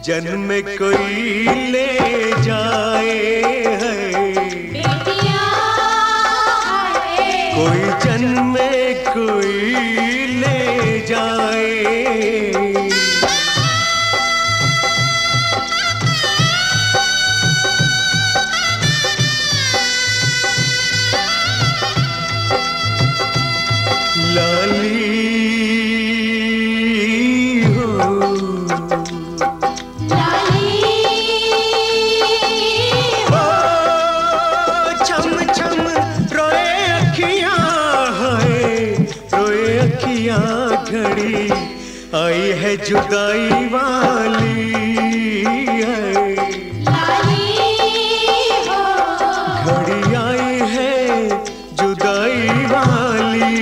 जन्म कोई ले जाए है बेटियां कोई जन्म कोई ले जाए। लाली घड़ी आई है जुदाई वाली है, घड़ी आई है जुदाई वाली।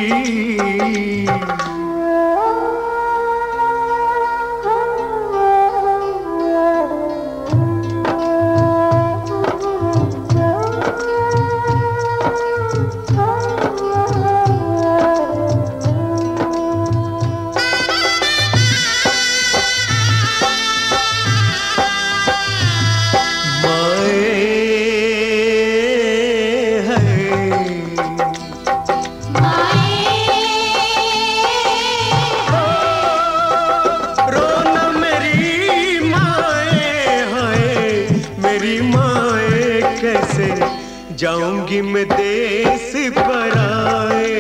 कैसे जाऊंगी मैं देश पराए,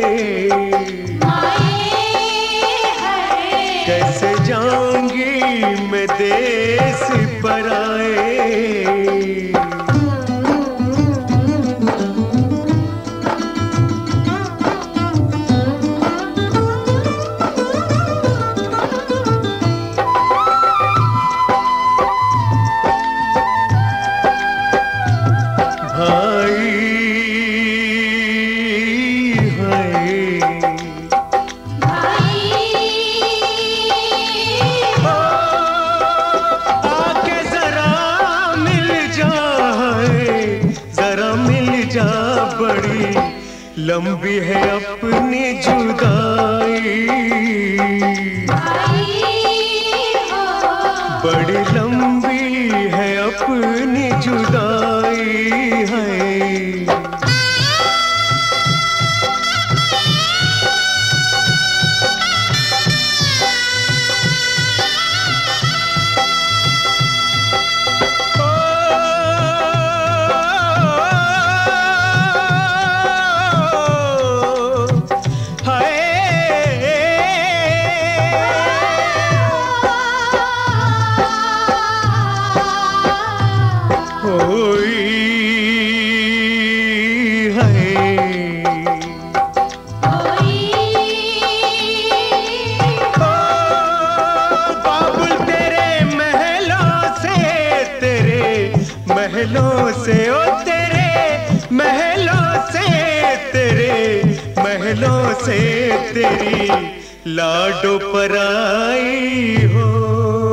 कैसे जाऊंगी मैं देश पराए। बड़ी लंबी है अपनी जुदाई, बड़ी लंबी है अपनी जुदाई है। महलों से ओ तेरे महलों से, तेरे महलों से तेरी लाडो पराई हो।